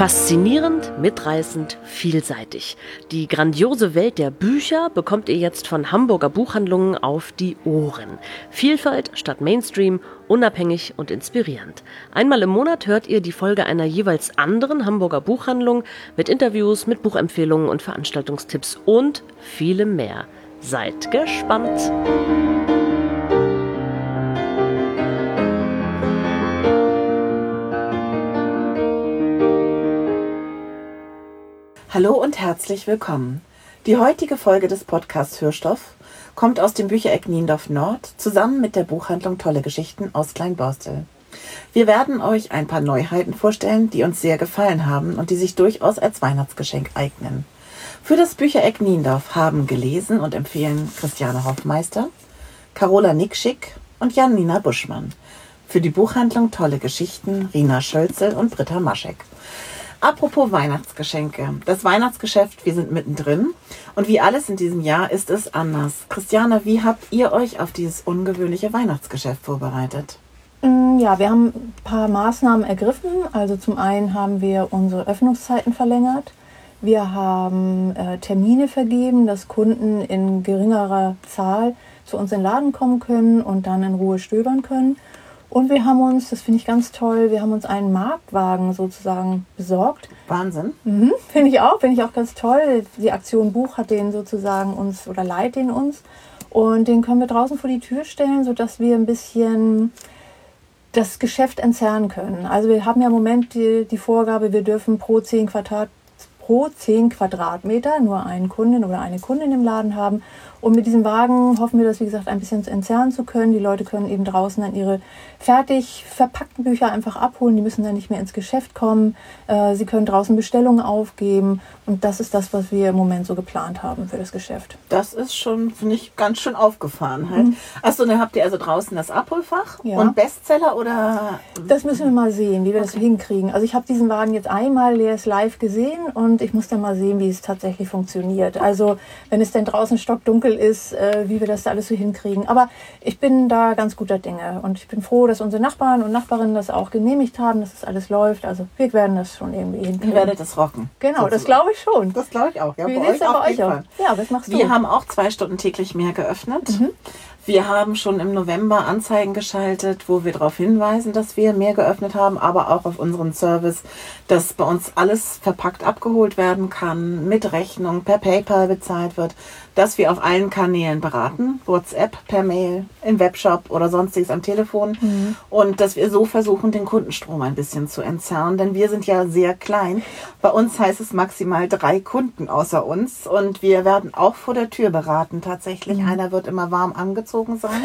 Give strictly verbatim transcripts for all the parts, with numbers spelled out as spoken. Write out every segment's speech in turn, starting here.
Faszinierend, mitreißend, vielseitig. Die grandiose Welt der Bücher bekommt ihr jetzt von Hamburger Buchhandlungen auf die Ohren. Vielfalt statt Mainstream, unabhängig und inspirierend. Einmal im Monat hört ihr die Folge einer jeweils anderen Hamburger Buchhandlung mit Interviews, mit Buchempfehlungen und Veranstaltungstipps und vielem mehr. Seid gespannt! Hallo und herzlich willkommen. Die heutige Folge des Podcasts Hörstoff kommt aus dem Büchereck Niendorf Nord zusammen mit der Buchhandlung Tolle Geschichten aus Kleinborstel. Wir werden euch ein paar Neuheiten vorstellen, die uns sehr gefallen haben und die sich durchaus als Weihnachtsgeschenk eignen. Für das Büchereck Niendorf haben gelesen und empfehlen Christiane Hoffmeister, Carola Nikschik und Janina Buschmann. Für die Buchhandlung Tolle Geschichten Rina Schölzel und Britta Maschek. Apropos Weihnachtsgeschenke. Das Weihnachtsgeschäft, wir sind mittendrin. Und wie alles in diesem Jahr ist es anders. Christiane, wie habt ihr euch auf dieses ungewöhnliche Weihnachtsgeschäft vorbereitet? Ja, wir haben ein paar Maßnahmen ergriffen. Also zum einen haben wir unsere Öffnungszeiten verlängert. Wir haben äh, Termine vergeben, dass Kunden in geringerer Zahl zu uns in den Laden kommen können und dann in Ruhe stöbern können. Und wir haben uns, das finde ich ganz toll, wir haben uns einen Marktwagen sozusagen besorgt. Wahnsinn. Mhm, finde ich auch, finde ich auch ganz toll. Die Aktion Buch hat den sozusagen uns oder leiht den uns. Und den können wir draußen vor die Tür stellen, sodass wir ein bisschen das Geschäft entzerren können. Also wir haben ja im Moment die, die Vorgabe, wir dürfen pro zehn Quadrat, pro zehn Quadratmeter nur einen Kunden oder eine Kundin im Laden haben. Und mit diesem Wagen hoffen wir, das wie gesagt ein bisschen entzerren zu können. Die Leute können eben draußen dann ihre fertig verpackten Bücher einfach abholen. Die müssen dann nicht mehr ins Geschäft kommen. Äh, sie können draußen Bestellungen aufgeben. Und das ist das, was wir im Moment so geplant haben für das Geschäft. Das ist schon, finde ich, ganz schön aufgefahren halt. Mhm. Achso, dann habt ihr also draußen das Abholfach ja. und Bestseller oder? Das müssen wir mal sehen, wie wir okay. das hinkriegen. Also ich habe diesen Wagen jetzt einmal live gesehen und ich muss dann mal sehen, wie es tatsächlich funktioniert. Also wenn es denn draußen stockdunkel ist, äh, wie wir das da alles so hinkriegen. Aber ich bin da ganz guter Dinge und ich bin froh, dass unsere Nachbarn und Nachbarinnen das auch genehmigt haben, dass das alles läuft. Also wir werden das schon irgendwie hinkriegen. Ihr werdet das rocken. Genau, sozusagen. Das glaube ich schon. Das glaube ich auch. Ja, wie bei euch, auf bei jeden euch Fall. auch? Ja, was machst du? Wir haben auch zwei Stunden täglich mehr geöffnet. Mhm. Wir haben schon im November Anzeigen geschaltet, wo wir darauf hinweisen, dass wir mehr geöffnet haben, aber auch auf unseren Service, dass bei uns alles verpackt abgeholt werden kann, mit Rechnung, per PayPal bezahlt wird, dass wir auf allen Kanälen beraten, WhatsApp, per Mail, im Webshop oder sonstiges am Telefon mhm. und dass wir so versuchen, den Kundenstrom ein bisschen zu entzerren, denn wir sind ja sehr klein. Bei uns heißt es maximal drei Kunden außer uns und wir werden auch vor der Tür beraten tatsächlich. Mhm. Einer wird immer warm angezogen sein.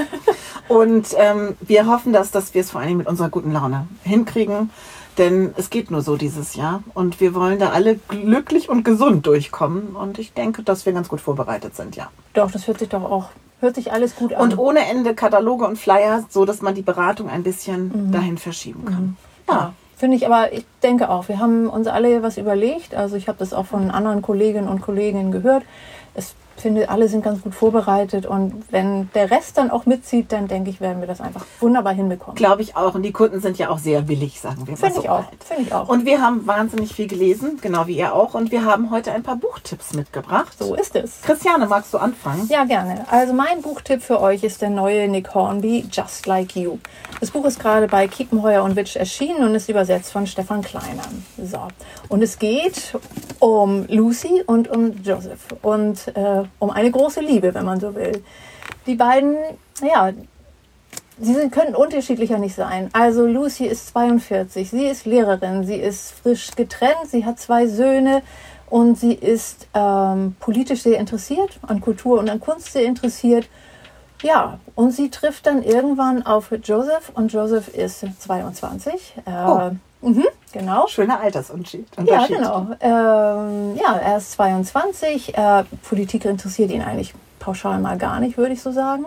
Und ähm, wir hoffen, dass, dass wir es vor allem mit unserer guten Laune hinkriegen. Denn es geht nur so dieses Jahr. Und wir wollen da alle glücklich und gesund durchkommen. Und ich denke, dass wir ganz gut vorbereitet sind, ja. Doch, das hört sich doch auch, hört sich alles gut an. Und ohne Ende Kataloge und Flyer, so dass man die Beratung ein bisschen mhm. dahin verschieben kann. Mhm. Ja. ja. Finde ich, aber ich denke auch, wir haben uns alle was überlegt. Also ich habe das auch von anderen Kolleginnen und Kollegen gehört. Es Ich finde, alle sind ganz gut vorbereitet und wenn der Rest dann auch mitzieht, dann denke ich, werden wir das einfach wunderbar hinbekommen. Glaube ich auch. Und die Kunden sind ja auch sehr willig, sagen wir mal Finde so. ich auch. Finde ich auch. Und wir haben wahnsinnig viel gelesen, genau wie ihr auch. Und wir haben heute ein paar Buchtipps mitgebracht. So ist es. Christiane, magst du anfangen? Ja, gerne. Also mein Buchtipp für euch ist der neue Nick Hornby, Just Like You. Das Buch ist gerade bei Kiepenheuer und Witsch erschienen und ist übersetzt von Stefan Kleiner. So. Und es geht um Lucy und um Joseph und äh, um eine große Liebe, wenn man so will. Die beiden, ja, sie sind, können unterschiedlicher nicht sein. Also Lucy ist zweiundvierzig, sie ist Lehrerin, sie ist frisch getrennt, sie hat zwei Söhne und sie ist ähm, politisch sehr interessiert, an Kultur und an Kunst sehr interessiert. Ja, und sie trifft dann irgendwann auf Joseph und Joseph ist zweiundzwanzig. Äh, oh. Mhm, genau. Schöner Altersunterschied. Ja, genau. Ähm, ja, er ist zweiundzwanzig. Äh, Politik interessiert ihn eigentlich pauschal mal gar nicht, würde ich so sagen.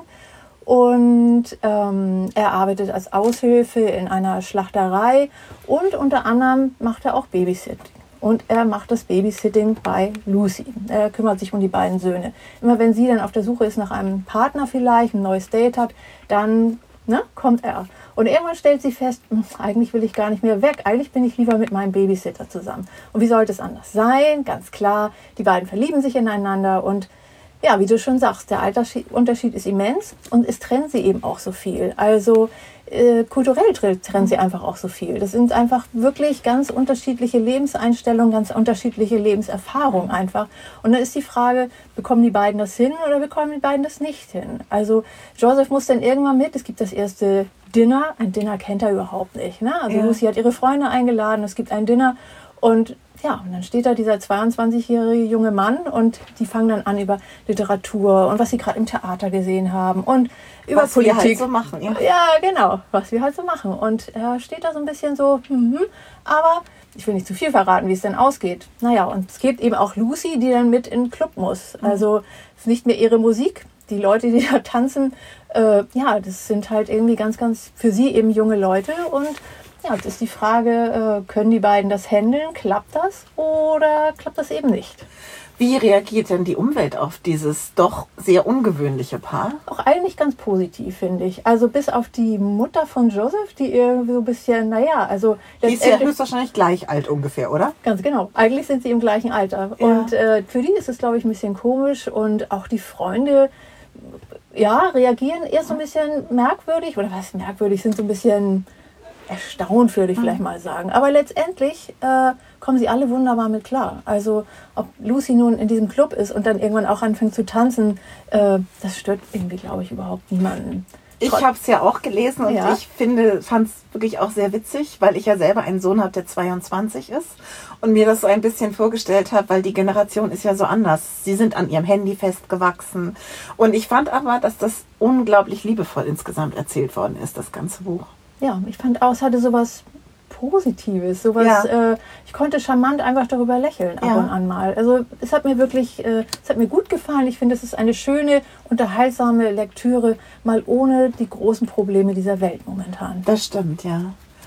Und ähm, er arbeitet als Aushilfe in einer Schlachterei und unter anderem macht er auch Babysitting. Und er macht das Babysitting bei Lucy. Er kümmert sich um die beiden Söhne. Immer wenn sie dann auf der Suche ist nach einem Partner vielleicht, ein neues Date hat, dann ne, kommt er. Und irgendwann stellt sie fest, eigentlich will ich gar nicht mehr weg. Eigentlich bin ich lieber mit meinem Babysitter zusammen. Und wie sollte es anders sein? Ganz klar, die beiden verlieben sich ineinander und ja, wie du schon sagst, der Altersunterschied ist immens und es trennt sie eben auch so viel. Also äh, kulturell trennt sie einfach auch so viel. Das sind einfach wirklich ganz unterschiedliche Lebenseinstellungen, ganz unterschiedliche Lebenserfahrungen einfach. Und dann ist die Frage, bekommen die beiden das hin oder bekommen die beiden das nicht hin? Also Joseph muss dann irgendwann mit, es gibt das erste Dinner. Ein Dinner kennt er überhaupt nicht. Ne? Also ja. Lucy hat ihre Freunde eingeladen, es gibt ein Dinner und ja, und dann steht da dieser zweiundzwanzigjährige junge Mann und die fangen dann an über Literatur und was sie gerade im Theater gesehen haben und über was Politik. Was wir halt so machen. Ja. ja, genau, was wir halt so machen. Und er steht da so ein bisschen so, hm, aber ich will nicht zu viel verraten, wie es denn ausgeht. Naja, und es gibt eben auch Lucy, die dann mit in den Club muss. Also es ist nicht mehr ihre Musik. Die Leute, die da tanzen, äh, ja, das sind halt irgendwie ganz, ganz für sie eben junge Leute und ja, jetzt ist die Frage, können die beiden das handeln? Klappt das oder klappt das eben nicht? Wie reagiert denn die Umwelt auf dieses doch sehr ungewöhnliche Paar? Auch eigentlich ganz positiv, finde ich. Also bis auf die Mutter von Joseph, die irgendwie so ein bisschen, naja, also... Die ist ja höchstwahrscheinlich gleich alt ungefähr, oder? Ganz genau. Eigentlich sind sie im gleichen Alter. Ja. Und äh, für die ist es, glaube ich, ein bisschen komisch. Und auch die Freunde, ja, reagieren eher so ein bisschen merkwürdig. Oder was merkwürdig, sind so ein bisschen... erstaunt, würde ich vielleicht mal sagen. Aber letztendlich äh, kommen sie alle wunderbar mit klar. Also ob Lucy nun in diesem Club ist und dann irgendwann auch anfängt zu tanzen, äh, das stört irgendwie, glaube ich, überhaupt niemanden. Ich habe es ja auch gelesen und ja. ich finde, fand es wirklich auch sehr witzig, weil ich ja selber einen Sohn habe, der zweiundzwanzig ist und mir das so ein bisschen vorgestellt habe, weil die Generation ist ja so anders. Sie sind an ihrem Handy festgewachsen und ich fand aber, dass das unglaublich liebevoll insgesamt erzählt worden ist, das ganze Buch. Ja, ich fand auch, es hatte sowas Positives, sowas, ja. äh, ich konnte charmant einfach darüber lächeln ab ja. und an mal. Also es hat mir wirklich, äh, es hat mir gut gefallen. Ich finde, es ist eine schöne, unterhaltsame Lektüre, mal ohne die großen Probleme dieser Welt momentan. Das stimmt, ja.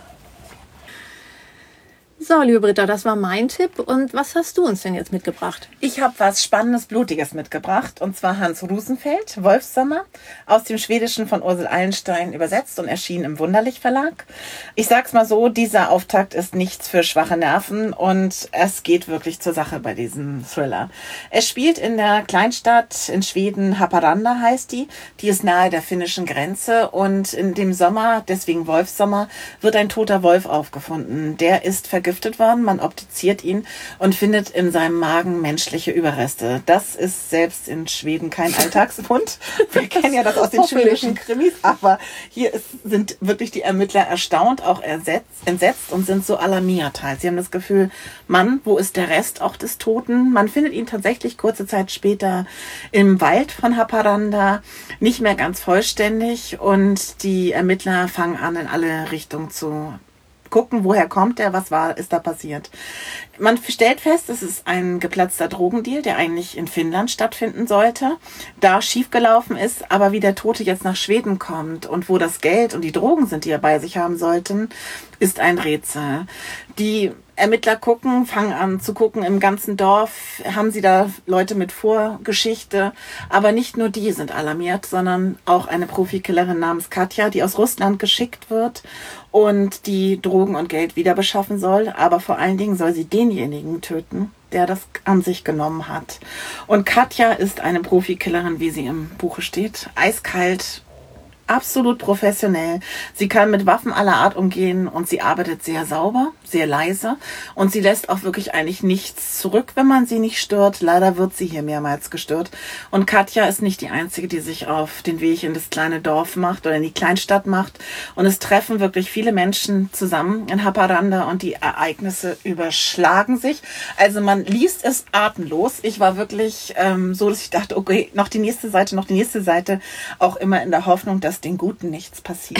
So, liebe Britta, das war mein Tipp. Und was hast du uns denn jetzt mitgebracht? Ich habe was Spannendes, Blutiges mitgebracht. Und zwar Hans Rosenfeld, Wolfssommer, aus dem Schwedischen von Ursel Eilenstein übersetzt und erschienen im Wunderlich Verlag. Ich sag's mal so, dieser Auftakt ist nichts für schwache Nerven und es geht wirklich zur Sache bei diesem Thriller. Es spielt in der Kleinstadt in Schweden, Haparanda heißt die. Die ist nahe der finnischen Grenze und in dem Sommer, deswegen Wolfssommer, wird ein toter Wolf aufgefunden. Der ist vergiftet worden, man obduziert ihn und findet in seinem Magen menschliche Überreste. Das ist selbst in Schweden kein Alltagsfund. Wir kennen ja das aus den schwedischen Krimis, aber hier ist, sind wirklich die Ermittler erstaunt, auch ersetzt, entsetzt und sind so alarmiert halt. Sie haben das Gefühl, Mann, wo ist der Rest auch des Toten? Man findet ihn tatsächlich kurze Zeit später im Wald von Haparanda, nicht mehr ganz vollständig und die Ermittler fangen an, in alle Richtungen zu gucken, woher kommt er, was war, ist da passiert. Man stellt fest, es ist ein geplatzter Drogendeal, der eigentlich in Finnland stattfinden sollte, da schiefgelaufen ist, aber wie der Tote jetzt nach Schweden kommt und wo das Geld und die Drogen sind, die er bei sich haben sollten, ist ein Rätsel. Die Ermittler gucken, fangen an zu gucken im ganzen Dorf, haben sie da Leute mit Vorgeschichte, aber nicht nur die sind alarmiert, sondern auch eine Profikillerin namens Katja, die aus Russland geschickt wird und die Drogen und Geld wieder beschaffen soll, aber vor allen Dingen soll sie denjenigen töten, der das an sich genommen hat. Und Katja ist eine Profikillerin, wie sie im Buche steht, eiskalt, absolut professionell. Sie kann mit Waffen aller Art umgehen und sie arbeitet sehr sauber, sehr leise und sie lässt auch wirklich eigentlich nichts zurück, wenn man sie nicht stört. Leider wird sie hier mehrmals gestört. Und Katja ist nicht die Einzige, die sich auf den Weg in das kleine Dorf macht oder in die Kleinstadt macht. Und es treffen wirklich viele Menschen zusammen in Haparanda und die Ereignisse überschlagen sich. Also man liest es atemlos. Ich war wirklich ähm, so, dass ich dachte, okay, noch die nächste Seite, noch die nächste Seite, auch immer in der Hoffnung, dass den Guten nichts passiert.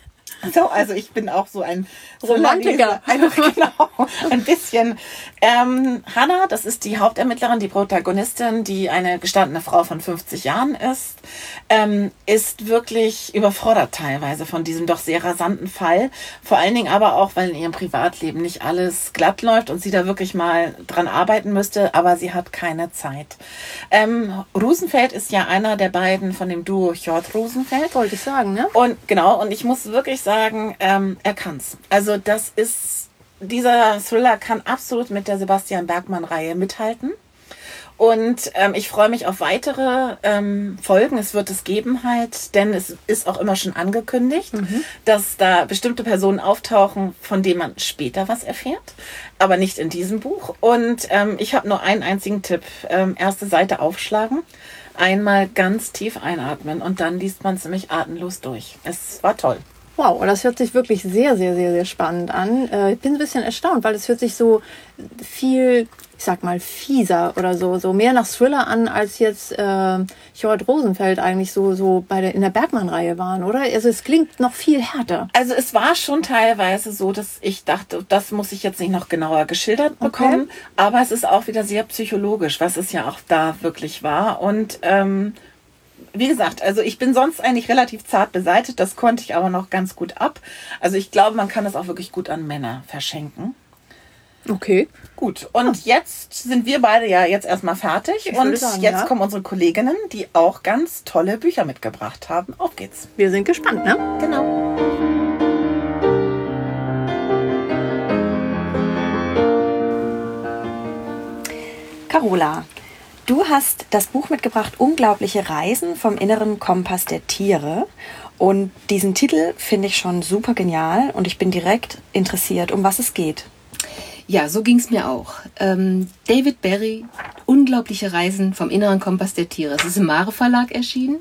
So, also ich bin auch so ein Romantiker. Ein, genau, ein bisschen. Ähm, Hannah, das ist die Hauptermittlerin, die Protagonistin, die eine gestandene Frau von fünfzig Jahren ist, ähm, ist wirklich überfordert teilweise von diesem doch sehr rasanten Fall. Vor allen Dingen aber auch, weil in ihrem Privatleben nicht alles glatt läuft und sie da wirklich mal dran arbeiten müsste, aber sie hat keine Zeit. Ähm, Rosenfeld ist ja einer der beiden von dem Duo Hjort Rosenfeld. Wollte ich sagen, ne? Und genau, und ich muss wirklich sagen, sagen, ähm, er kann's. Also das ist, dieser Thriller kann absolut mit der Sebastian Bergmann-Reihe mithalten. Und ähm, ich freue mich auf weitere ähm, Folgen. Es wird es geben halt, denn es ist auch immer schon angekündigt, mhm. dass da bestimmte Personen auftauchen, von denen man später was erfährt, aber nicht in diesem Buch. Und ähm, ich habe nur einen einzigen Tipp. Ähm, erste Seite aufschlagen, einmal ganz tief einatmen und dann liest man ziemlich atemlos durch. Es war toll. Wow, das hört sich wirklich sehr, sehr, sehr, sehr spannend an. Äh, ich bin ein bisschen erstaunt, weil es hört sich so viel, ich sag mal, fieser oder so, so mehr nach Thriller an, als jetzt äh, Jorrit Rosenfeld eigentlich so, so bei der, in der Bergmann-Reihe waren, oder? Also es klingt noch viel härter. Also es war schon teilweise so, dass ich dachte, das muss ich jetzt nicht noch genauer geschildert bekommen, okay. aber es ist auch wieder sehr psychologisch, was es ja auch da wirklich war. Und ähm, wie gesagt, also ich bin sonst eigentlich relativ zart beseitigt, das konnte ich aber noch ganz gut ab. Also ich glaube, man kann das auch wirklich gut an Männer verschenken. Okay. Gut, und ja. jetzt sind wir beide ja jetzt erstmal fertig ich und sagen, jetzt ja. kommen unsere Kolleginnen, die auch ganz tolle Bücher mitgebracht haben. Auf geht's. Wir sind gespannt, ne? Genau. Carola, du hast das Buch mitgebracht, Unglaubliche Reisen vom inneren Kompass der Tiere. Und diesen Titel finde ich schon super genial und ich bin direkt interessiert, um was es geht. Ja, so ging es mir auch. Ähm, David Berry, Unglaubliche Reisen vom inneren Kompass der Tiere. Es ist im Mare Verlag erschienen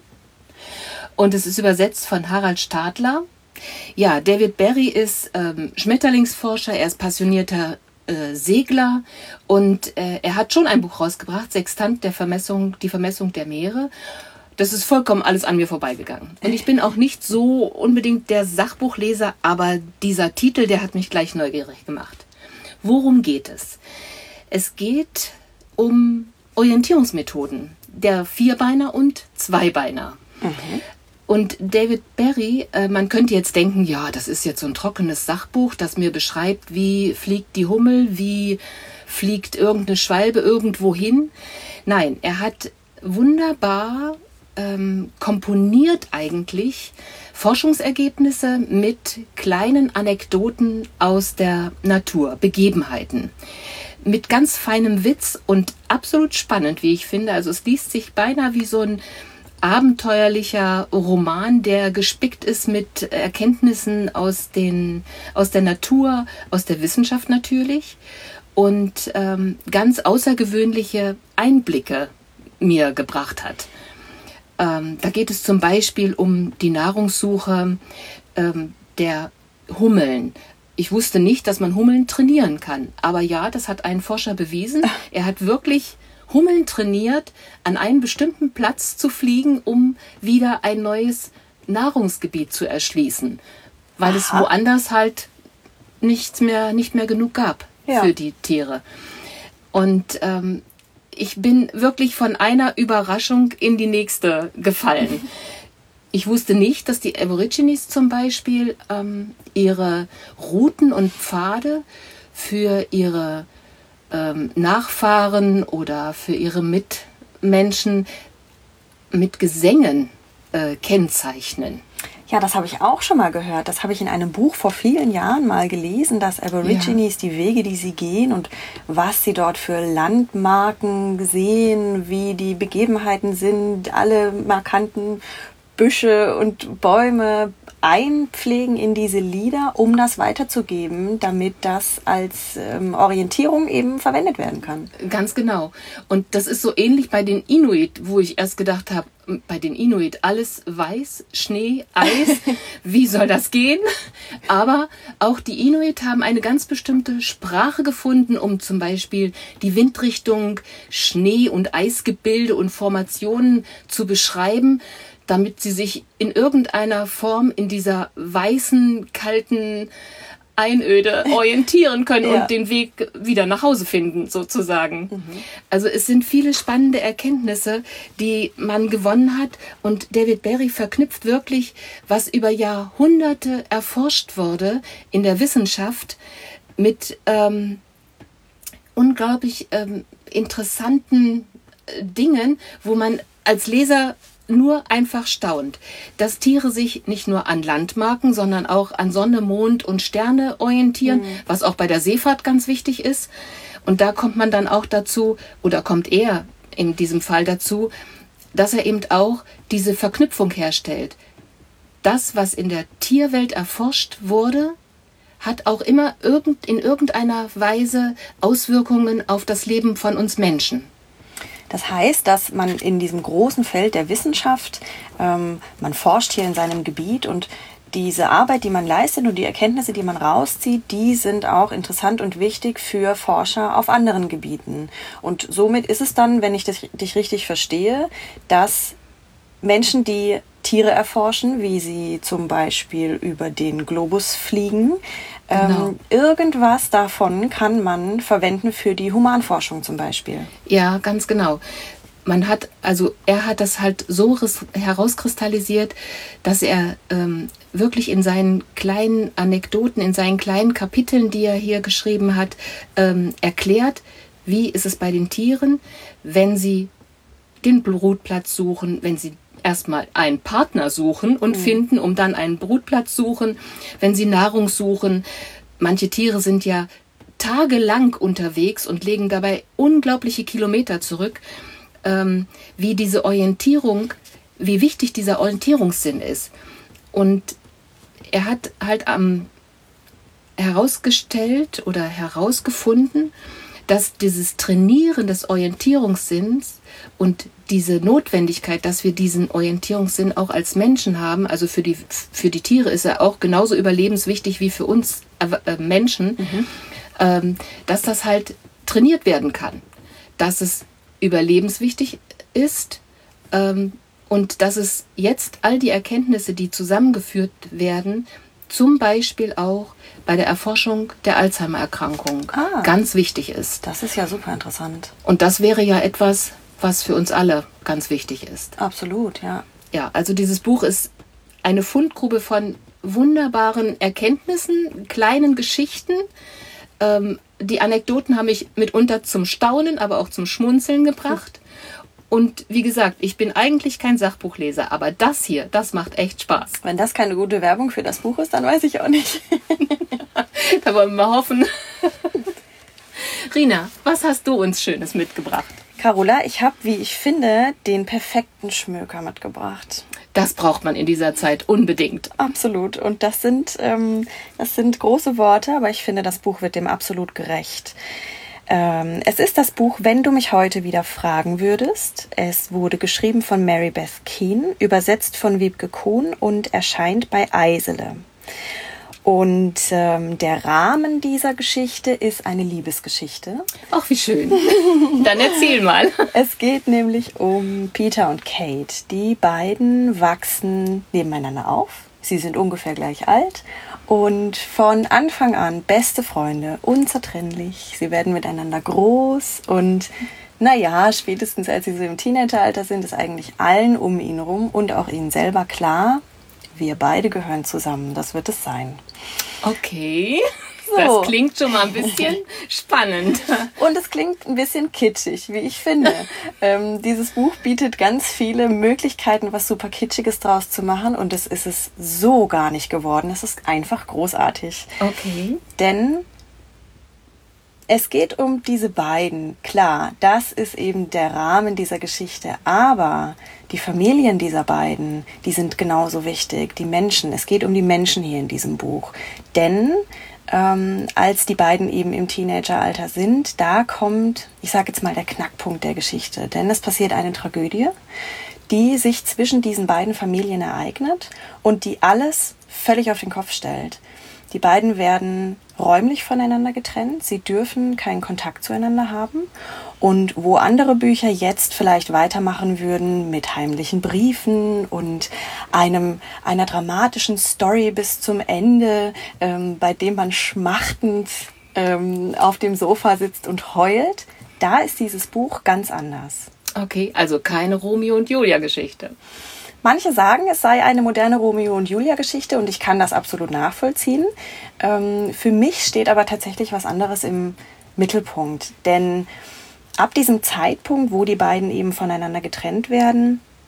und es ist übersetzt von Harald Stadler. Ja, David Berry ist ähm, Schmetterlingsforscher, er ist passionierter äh, Segler und äh, er hat schon ein Buch rausgebracht, Sextant, der Vermessung, die Vermessung der Meere. Das ist vollkommen alles an mir vorbeigegangen. Und ich bin auch nicht so unbedingt der Sachbuchleser, aber dieser Titel, der hat mich gleich neugierig gemacht. Worum geht es? Es geht um Orientierungsmethoden der Vierbeiner und Zweibeiner. Mhm. Und David Berry, äh, man könnte jetzt denken, ja, das ist jetzt so ein trockenes Sachbuch, das mir beschreibt, wie fliegt die Hummel, wie fliegt irgendeine Schwalbe irgendwo hin. Nein, er hat wunderbar ähm, komponiert eigentlich Forschungsergebnisse mit kleinen Anekdoten aus der Natur, Begebenheiten. Mit ganz feinem Witz und absolut spannend, wie ich finde. Also es liest sich beinahe wie so ein abenteuerlicher Roman, der gespickt ist mit Erkenntnissen aus, den, aus der Natur, aus der Wissenschaft natürlich und ähm, ganz außergewöhnliche Einblicke mir gebracht hat. Ähm, da geht es zum Beispiel um die Nahrungssuche ähm, der Hummeln. Ich wusste nicht, dass man Hummeln trainieren kann. Aber ja, das hat ein Forscher bewiesen. Er hat wirklich Hummeln trainiert, an einen bestimmten Platz zu fliegen, um wieder ein neues Nahrungsgebiet zu erschließen. Weil Aha. es woanders halt nichts mehr, nicht mehr genug gab ja. für die Tiere. Und ähm, ich bin wirklich von einer Überraschung in die nächste gefallen. Ich wusste nicht, dass die Aborigines zum Beispiel ähm, ihre Routen und Pfade für ihre ähm, Nachfahren oder für ihre Mitmenschen mit Gesängen äh, kennzeichnen. Ja, das habe ich auch schon mal gehört. Das habe ich in einem Buch vor vielen Jahren mal gelesen, dass Aborigines, ja. die Wege, die sie gehen und was sie dort für Landmarken sehen, wie die Begebenheiten sind, alle markanten Büsche und Bäume einpflegen in diese Lieder, um das weiterzugeben, damit das als ähm, Orientierung eben verwendet werden kann. Ganz genau. Und das ist so ähnlich bei den Inuit, wo ich erst gedacht habe, bei den Inuit alles weiß, Schnee, Eis, wie soll das gehen? Aber auch die Inuit haben eine ganz bestimmte Sprache gefunden, um zum Beispiel die Windrichtung, Schnee- und Eisgebilde und Formationen zu beschreiben, damit sie sich in irgendeiner Form in dieser weißen, kalten Einöde orientieren können ja. und den Weg wieder nach Hause finden, sozusagen. Mhm. Also es sind viele spannende Erkenntnisse, die man gewonnen hat. Und David Berry verknüpft wirklich, was über Jahrhunderte erforscht wurde in der Wissenschaft, mit ähm, unglaublich ähm, interessanten Dingen, wo man als Leser nur einfach staunt, dass Tiere sich nicht nur an Landmarken, sondern auch an Sonne, Mond und Sterne orientieren, mhm. was auch bei der Seefahrt ganz wichtig ist. Und da kommt man dann auch dazu, oder kommt er in diesem Fall dazu, dass er eben auch diese Verknüpfung herstellt. Das, was in der Tierwelt erforscht wurde, hat auch immer irgend, in irgendeiner Weise Auswirkungen auf das Leben von uns Menschen. Das heißt, dass man in diesem großen Feld der Wissenschaft, ähm, man forscht hier in seinem Gebiet und diese Arbeit, die man leistet und die Erkenntnisse, die man rauszieht, die sind auch interessant und wichtig für Forscher auf anderen Gebieten. Und somit ist es dann, wenn ich das, dich richtig verstehe, dass Menschen, die Tiere erforschen, wie sie zum Beispiel über den Globus fliegen, genau. ähm, irgendwas davon kann man verwenden für die Humanforschung zum Beispiel. Ja, ganz genau. Man hat, also er hat das halt so herauskristallisiert, dass er ähm, wirklich in seinen kleinen Anekdoten, in seinen kleinen Kapiteln, die er hier geschrieben hat, ähm, erklärt, wie ist es bei den Tieren, wenn sie den Brutplatz suchen, wenn sie erstmal einen Partner suchen und mhm. finden, um dann einen Brutplatz suchen, wenn sie Nahrung suchen. Manche Tiere sind ja tagelang unterwegs und legen dabei unglaubliche Kilometer zurück. Ähm, wie diese Orientierung, wie wichtig dieser Orientierungssinn ist. Und er hat halt ähm, herausgestellt oder herausgefunden, dass dieses Trainieren des Orientierungssinns und diese Notwendigkeit, dass wir diesen Orientierungssinn auch als Menschen haben, also für die, für die Tiere ist er auch genauso überlebenswichtig wie für uns äh, Menschen, mhm. ähm, dass das halt trainiert werden kann. Dass es überlebenswichtig ist ähm, und dass es jetzt all die Erkenntnisse, die zusammengeführt werden, zum Beispiel auch bei der Erforschung der Alzheimer-Erkrankung ah, ganz wichtig ist. Das ist ja super interessant. Und das wäre ja etwas, was für uns alle ganz wichtig ist. Absolut, ja. Ja, also dieses Buch ist eine Fundgrube von wunderbaren Erkenntnissen, kleinen Geschichten. Ähm, die Anekdoten haben mich mitunter zum Staunen, aber auch zum Schmunzeln gebracht. Und wie gesagt, ich bin eigentlich kein Sachbuchleser, aber das hier, das macht echt Spaß. Wenn das keine gute Werbung für das Buch ist, dann weiß ich auch nicht. Da wollen wir mal hoffen. Rina, was hast du uns Schönes mitgebracht? Carola, ich habe, wie ich finde, den perfekten Schmöker mitgebracht. Das braucht man in dieser Zeit unbedingt. Absolut. Und das sind, ähm, das sind große Worte, aber ich finde, das Buch wird dem absolut gerecht. Ähm, es ist das Buch Wenn du mich heute wieder fragen würdest. Es wurde geschrieben von Mary Beth Keane, übersetzt von Wiebke Kohn und erscheint bei Eisele. Und ähm, der Rahmen dieser Geschichte ist eine Liebesgeschichte. Ach, wie schön. Dann erzähl mal. Es geht nämlich um Peter und Kate. Die beiden wachsen nebeneinander auf. Sie sind ungefähr gleich alt und von Anfang an beste Freunde, unzertrennlich. Sie werden miteinander groß und naja, spätestens als sie so im Teenageralter sind, ist eigentlich allen um ihn rum und auch ihnen selber klar, wir beide gehören zusammen, das wird es sein. Okay, so. Das klingt schon mal ein bisschen spannend. Und es klingt ein bisschen kitschig, wie ich finde. ähm, dieses Buch bietet ganz viele Möglichkeiten, was super Kitschiges draus zu machen. Und das ist es so gar nicht geworden. Es ist einfach großartig. Okay. Denn es geht um diese beiden. Klar, das ist eben der Rahmen dieser Geschichte. Aber die Familien dieser beiden, die sind genauso wichtig. Die Menschen. Es geht um die Menschen hier in diesem Buch. Denn ähm, als die beiden eben im Teenageralter sind, da kommt, ich sage jetzt mal, der Knackpunkt der Geschichte. Denn es passiert eine Tragödie, die sich zwischen diesen beiden Familien ereignet und die alles völlig auf den Kopf stellt. Die beiden werden räumlich voneinander getrennt. Sie dürfen keinen Kontakt zueinander haben. Und wo andere Bücher jetzt vielleicht weitermachen würden mit heimlichen Briefen und einem einer dramatischen Story bis zum Ende, ähm, bei dem man schmachtend ähm, auf dem Sofa sitzt und heult, da ist dieses Buch ganz anders. Okay, also keine Romeo und Julia-Geschichte. Manche sagen, es sei eine moderne Romeo und Julia-Geschichte und ich kann das absolut nachvollziehen. Ähm, für mich steht aber tatsächlich was anderes im Mittelpunkt. Denn ab diesem Zeitpunkt, wo die beiden eben voneinander getrennt werden,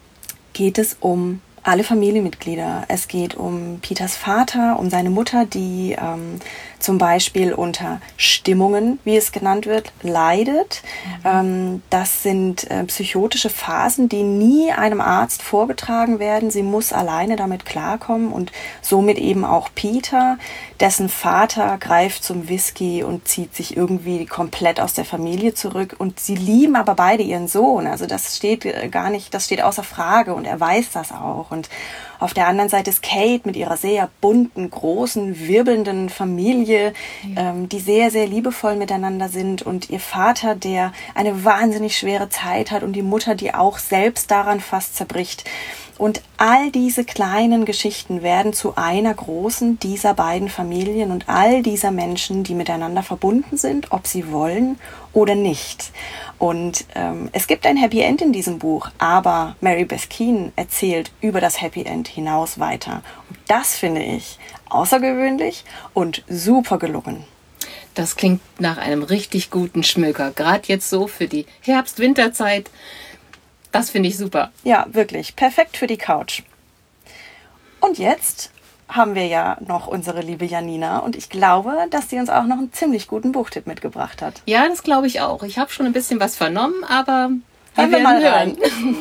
geht es um alle Familienmitglieder. Es geht um Peters Vater, um seine Mutter, die ähm, zum Beispiel unter Stimmungen, wie es genannt wird, leidet. Mhm. Ähm, das sind äh, psychotische Phasen, die nie einem Arzt vorgetragen werden. Sie muss alleine damit klarkommen und somit eben auch Peter, dessen Vater greift zum Whisky und zieht sich irgendwie komplett aus der Familie zurück. Und sie lieben aber beide ihren Sohn. Also das steht äh, gar nicht, das steht außer Frage und er weiß das auch. Und auf der anderen Seite ist Kate mit ihrer sehr bunten, großen, wirbelnden Familie, ja. ähm, die sehr, sehr liebevoll miteinander sind und ihr Vater, der eine wahnsinnig schwere Zeit hat und die Mutter, die auch selbst daran fast zerbricht. Und all diese kleinen Geschichten werden zu einer großen dieser beiden Familien und all dieser Menschen, die miteinander verbunden sind, ob sie wollen oder nicht. Und ähm, es gibt ein Happy End in diesem Buch, aber Mary Beth Keane erzählt über das Happy End hinaus weiter. Und das finde ich außergewöhnlich und super gelungen. Das klingt nach einem richtig guten Schmöker, gerade jetzt so für die Herbst-Winterzeit. Das finde ich super. Ja, wirklich. Perfekt für die Couch. Und jetzt haben wir ja noch unsere liebe Janina und ich glaube, dass sie uns auch noch einen ziemlich guten Buchtipp mitgebracht hat. Ja, das glaube ich auch. Ich habe schon ein bisschen was vernommen, aber wir Hören wir werden mal hören.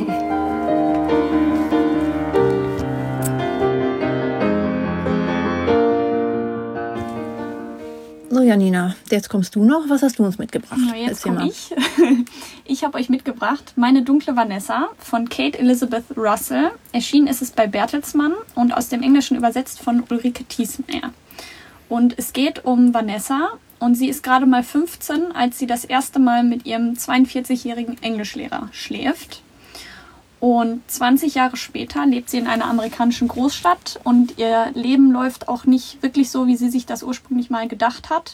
So, Janina, jetzt kommst du noch. Was hast du uns mitgebracht? Na, jetzt komme ich. Ich habe euch mitgebracht Meine dunkle Vanessa von Kate Elizabeth Russell. Erschienen ist es bei Bertelsmann und aus dem Englischen übersetzt von Ulrike Thiesmeyer. Und es geht um Vanessa und sie ist gerade mal fünfzehn, als sie das erste Mal mit ihrem zweiundvierzigjährigen Englischlehrer schläft. Und zwanzig Jahre später lebt sie in einer amerikanischen Großstadt und ihr Leben läuft auch nicht wirklich so, wie sie sich das ursprünglich mal gedacht hat.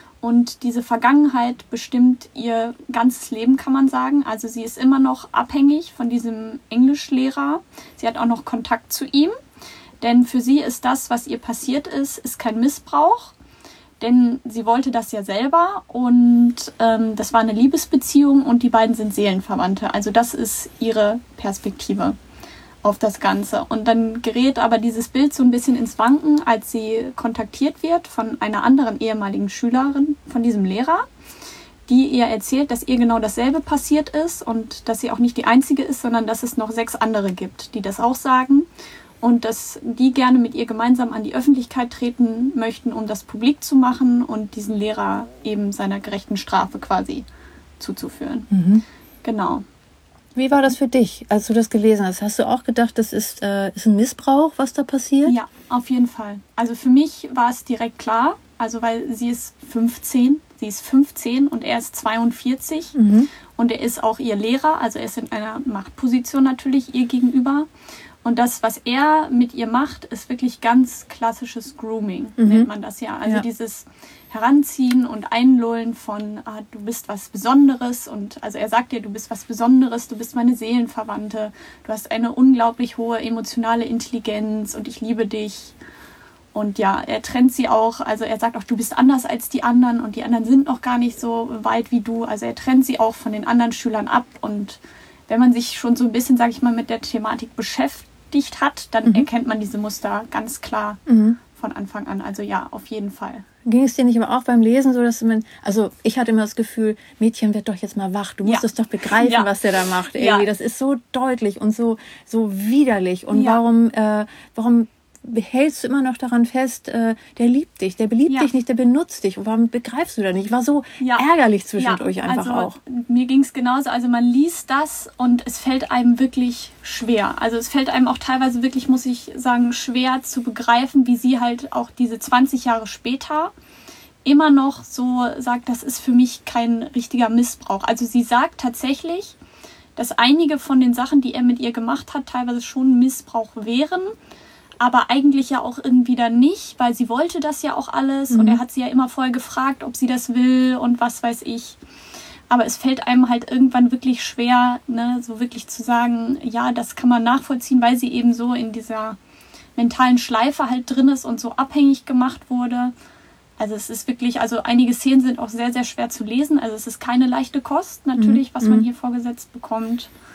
Und diese Vergangenheit bestimmt ihr ganzes Leben, kann man sagen. Also sie ist immer noch abhängig von diesem Englischlehrer. Sie hat auch noch Kontakt zu ihm. Denn für sie ist das, was ihr passiert ist, ist kein Missbrauch. Denn sie wollte das ja selber und ähm, das war eine Liebesbeziehung und die beiden sind Seelenverwandte. Also das ist ihre Perspektive auf das Ganze. Und dann gerät aber dieses Bild so ein bisschen ins Wanken, als sie kontaktiert wird von einer anderen ehemaligen Schülerin von diesem Lehrer, die ihr erzählt, dass ihr genau dasselbe passiert ist und dass sie auch nicht die Einzige ist, sondern dass es noch sechs andere gibt, die das auch sagen. Und dass die gerne mit ihr gemeinsam an die Öffentlichkeit treten möchten, um das publik zu machen und diesen Lehrer eben seiner gerechten Strafe quasi zuzuführen. Mhm. Genau. Wie war das für dich, als du das gelesen hast? Hast du auch gedacht, das ist, äh, ist ein Missbrauch, was da passiert? Ja, auf jeden Fall. Also für mich war es direkt klar, also weil sie ist fünfzehn, sie ist fünfzehn und er ist zweiundvierzig mhm. und er ist auch ihr Lehrer, also er ist in einer Machtposition natürlich ihr gegenüber. Und das, was er mit ihr macht, ist wirklich ganz klassisches Grooming, mhm. nennt man das ja. Also ja. dieses Heranziehen und Einlullen von, ah, du bist was Besonderes. Und also er sagt ihr, du bist was Besonderes, du bist meine Seelenverwandte, du hast eine unglaublich hohe emotionale Intelligenz und ich liebe dich. Und ja, er trennt sie auch, also er sagt auch, du bist anders als die anderen und die anderen sind noch gar nicht so weit wie du. Also er trennt sie auch von den anderen Schülern ab und wenn man sich schon so ein bisschen, sage ich mal, mit der Thematik beschäftigt hat, dann mhm. erkennt man diese Muster ganz klar mhm. von Anfang an. Also ja, auf jeden Fall. Ging es dir nicht aber auch beim Lesen so, dass man, also ich hatte immer das Gefühl, Mädchen, werd doch jetzt mal wach, du musst es ja. doch begreifen, ja. was der da macht. Irgendwie. Ja. Das ist so deutlich und so, so widerlich. Und ja. warum, äh, warum hältst du immer noch daran fest, äh, der liebt dich, der beliebt ja. dich nicht, der benutzt dich. Und warum begreifst du da nicht? War so ja. ärgerlich zwischendurch ja. einfach also, auch. Mir ging es genauso. Also man liest das und es fällt einem wirklich schwer. Also es fällt einem auch teilweise wirklich, muss ich sagen, schwer zu begreifen, wie sie halt auch diese zwanzig Jahre später immer noch so sagt, das ist für mich kein richtiger Missbrauch. Also sie sagt tatsächlich, dass einige von den Sachen, die er mit ihr gemacht hat, teilweise schon Missbrauch wären. Aber eigentlich ja auch irgendwie dann nicht, weil sie wollte das ja auch alles mhm. und er hat sie ja immer vorher gefragt, ob sie das will und was weiß ich. Aber es fällt einem halt irgendwann wirklich schwer, ne, so wirklich zu sagen, ja, das kann man nachvollziehen, weil sie eben so in dieser mentalen Schleife halt drin ist und so abhängig gemacht wurde. Also es ist wirklich, also einige Szenen sind auch sehr, sehr schwer zu lesen. Also es ist keine leichte Kost natürlich, mhm. was man hier vorgesetzt bekommt.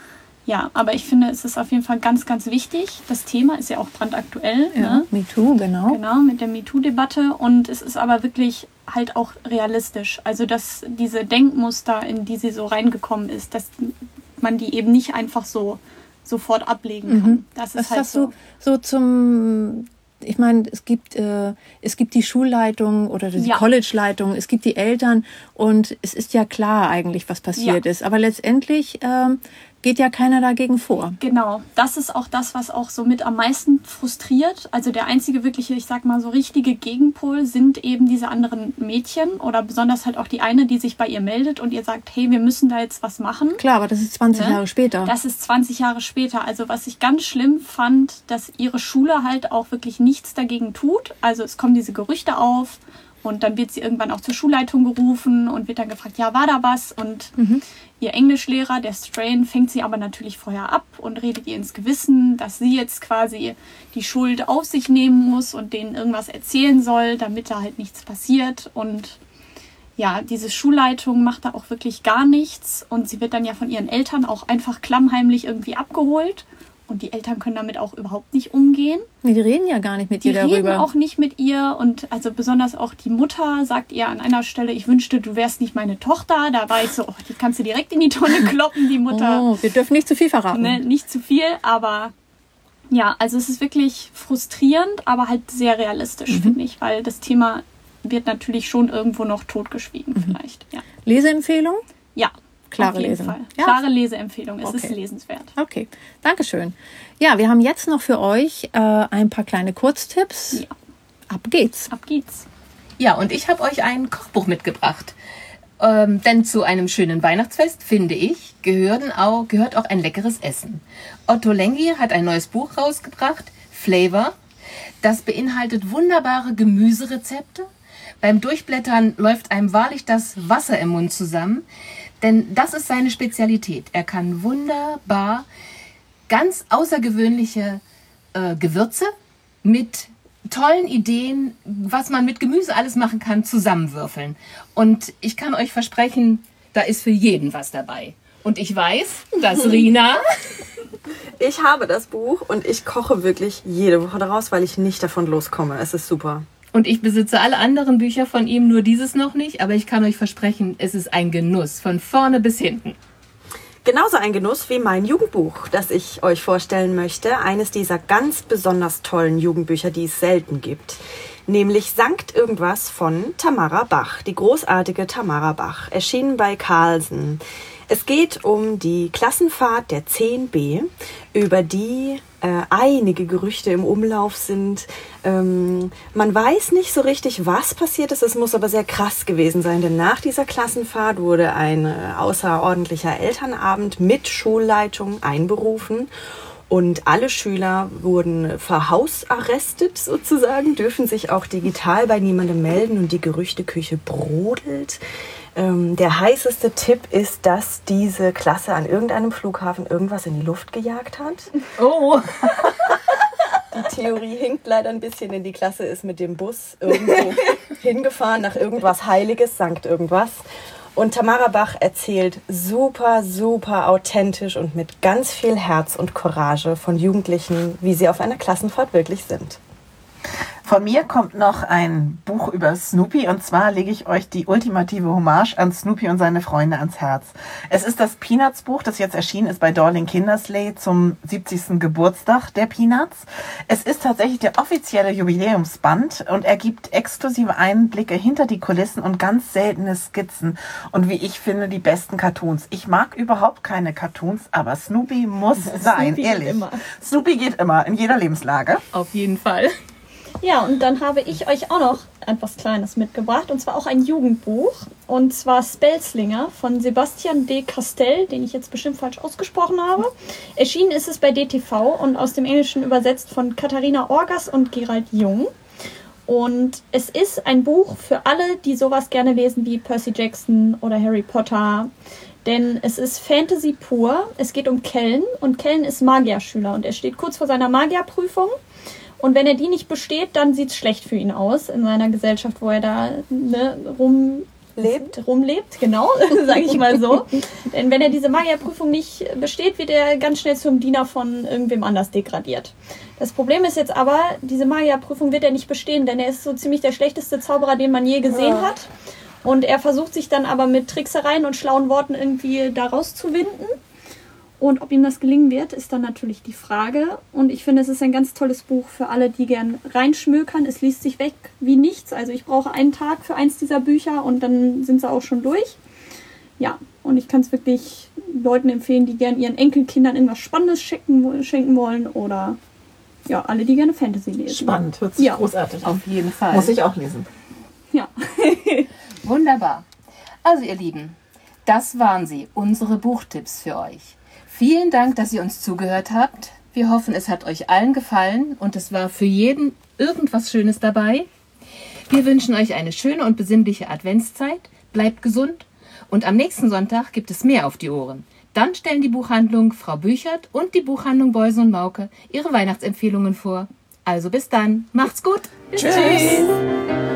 Ja, aber ich finde, es ist auf jeden Fall ganz, ganz wichtig. Das Thema ist ja auch brandaktuell. Ja, ne? MeToo, genau. Genau, mit der MeToo-Debatte. Und es ist aber wirklich halt auch realistisch. Also, dass diese Denkmuster, in die sie so reingekommen ist, dass man die eben nicht einfach so sofort ablegen kann. Mhm. Das ist Was halt hast so. du so zum... Ich meine, es gibt, äh, es gibt die Schulleitung oder die Ja. College-Leitung, es gibt die Eltern und es ist ja klar eigentlich, was passiert Ja. ist. Aber letztendlich ähm, geht ja keiner dagegen vor. Genau, das ist auch das, was auch so mit am meisten frustriert. Also der einzige wirkliche, ich sag mal so richtige Gegenpol sind eben diese anderen Mädchen oder besonders halt auch die eine, die sich bei ihr meldet und ihr sagt, hey, wir müssen da jetzt was machen. Klar, aber das ist zwanzig Ne? Jahre später. Das ist zwanzig Jahre später. Also was ich ganz schlimm fand, dass ihre Schule halt auch wirklich nichts dagegen tut. Also es kommen diese Gerüchte auf und dann wird sie irgendwann auch zur Schulleitung gerufen und wird dann gefragt, ja, war da was? Und ihr Englischlehrer, der Strain, fängt sie aber natürlich vorher ab und redet ihr ins Gewissen, dass sie jetzt quasi die Schuld auf sich nehmen muss und denen irgendwas erzählen soll, damit da halt nichts passiert. Und ja, diese Schulleitung macht da auch wirklich gar nichts und sie wird dann ja von ihren Eltern auch einfach klammheimlich irgendwie abgeholt und die Eltern können damit auch überhaupt nicht umgehen. Nee, die reden ja gar nicht mit Die ihr reden darüber. auch nicht mit ihr und also besonders auch die Mutter sagt ihr an einer Stelle, ich wünschte, du wärst nicht meine Tochter. Da war ich so, oh, die kannst du direkt in die Tonne kloppen, die Mutter. Oh, wir dürfen nicht zu viel verraten. Ne, nicht zu viel, aber ja, also es ist wirklich frustrierend, aber halt sehr realistisch, Mhm. finde ich, weil das Thema wird natürlich schon irgendwo noch totgeschwiegen Mhm. vielleicht. Ja, Leseempfehlung? ja Klare auf jeden Lesung. Fall. Ja. Klare Leseempfehlung, es Okay. ist lesenswert. Okay, Dankeschön. Ja, wir haben jetzt noch für euch äh, ein paar kleine Kurztipps. Ja. Ab geht's. Ab geht's. Ja, und ich habe euch ein Kochbuch mitgebracht. Ähm, denn zu einem schönen Weihnachtsfest, finde ich, gehören auch, gehört auch ein leckeres Essen. Otto Lengi hat ein neues Buch rausgebracht, Flavor. Das beinhaltet wunderbare Gemüserezepte. Beim Durchblättern läuft einem wahrlich das Wasser im Mund zusammen. Denn das ist seine Spezialität. Er kann wunderbar ganz außergewöhnliche äh, Gewürze mit tollen Ideen, was man mit Gemüse alles machen kann, zusammenwürfeln. Und ich kann euch versprechen, da ist für jeden was dabei. Und ich weiß, dass Rina... Ich habe das Buch und ich koche wirklich jede Woche daraus, weil ich nicht davon loskomme. Es ist super. Und ich besitze alle anderen Bücher von ihm, nur dieses noch nicht. Aber ich kann euch versprechen, es ist ein Genuss, von vorne bis hinten. Genauso ein Genuss wie mein Jugendbuch, das ich euch vorstellen möchte. Eines dieser ganz besonders tollen Jugendbücher, die es selten gibt. Nämlich Sankt Irgendwas von Tamara Bach. Die großartige Tamara Bach. Erschienen bei Carlsen. Es geht um die Klassenfahrt der zehn B, über die äh, einige Gerüchte im Umlauf sind. Ähm, man weiß nicht so richtig, was passiert ist. Es muss aber sehr krass gewesen sein, denn nach dieser Klassenfahrt wurde ein äh, außerordentlicher Elternabend mit Schulleitung einberufen. Und alle Schüler wurden verhausarrestet sozusagen, dürfen sich auch digital bei niemandem melden und die Gerüchteküche brodelt. Ähm, der heißeste Tipp ist, dass diese Klasse an irgendeinem Flughafen irgendwas in die Luft gejagt hat. Oh! Die Theorie hinkt leider ein bisschen, denn die Klasse ist mit dem Bus irgendwo hingefahren nach irgendwas Heiliges, Sankt Irgendwas. Und Tamara Bach erzählt super, super authentisch und mit ganz viel Herz und Courage von Jugendlichen, wie sie auf einer Klassenfahrt wirklich sind. Von mir kommt noch ein Buch über Snoopy und zwar lege ich euch die ultimative Hommage an Snoopy und seine Freunde ans Herz. Es ist das Peanuts-Buch, das jetzt erschienen ist bei Dorling Kindersley zum siebzigsten Geburtstag der Peanuts. Es ist tatsächlich der offizielle Jubiläumsband und er gibt exklusive Einblicke hinter die Kulissen und ganz seltene Skizzen und wie ich finde, die besten Cartoons. Ich mag überhaupt keine Cartoons, aber Snoopy muss sein, Snoopy ehrlich. geht immer. Snoopy geht immer, in jeder Lebenslage. Auf jeden Fall. Ja, und dann habe ich euch auch noch etwas Kleines mitgebracht, und zwar auch ein Jugendbuch, und zwar Spellslinger von Sebastian de Castell, den ich jetzt bestimmt falsch ausgesprochen habe. Erschienen ist es bei D T V und aus dem Englischen übersetzt von Katharina Orgas und Gerald Jung. Und es ist ein Buch für alle, die sowas gerne lesen wie Percy Jackson oder Harry Potter. Denn es ist Fantasy pur. Es geht um Kellen und Kellen ist Magierschüler und er steht kurz vor seiner Magierprüfung. Und wenn er die nicht besteht, dann sieht es schlecht für ihn aus in seiner Gesellschaft, wo er da ne, Lebt. rumlebt, genau, sage ich mal so. Denn wenn er diese Magierprüfung nicht besteht, wird er ganz schnell zum Diener von irgendwem anders degradiert. Das Problem ist jetzt aber, diese Magierprüfung wird er nicht bestehen, denn er ist so ziemlich der schlechteste Zauberer, den man je gesehen ja. hat. Und er versucht sich dann aber mit Tricksereien und schlauen Worten irgendwie da rauszuwinden. Und ob ihm das gelingen wird, ist dann natürlich die Frage. Und ich finde, es ist ein ganz tolles Buch für alle, die gern reinschmökern. Es liest sich weg wie nichts. Also ich brauche einen Tag für eins dieser Bücher und dann sind sie auch schon durch. Ja, und ich kann es wirklich Leuten empfehlen, die gern ihren Enkelkindern irgendwas Spannendes schenken, schenken wollen oder ja, alle, die gerne Fantasy lesen. Spannend, hört sich ja. großartig an. Auf jeden Fall. Muss ich auch lesen. Ja. Wunderbar. Also ihr Lieben, das waren sie, unsere Buchtipps für euch. Vielen Dank, dass ihr uns zugehört habt. Wir hoffen, es hat euch allen gefallen und es war für jeden irgendwas Schönes dabei. Wir wünschen euch eine schöne und besinnliche Adventszeit. Bleibt gesund und am nächsten Sonntag gibt es mehr auf die Ohren. Dann stellen die Buchhandlung Frau Büchert und die Buchhandlung Beusen und Mauke ihre Weihnachtsempfehlungen vor. Also bis dann. Macht's gut. Tschüss. Tschüss.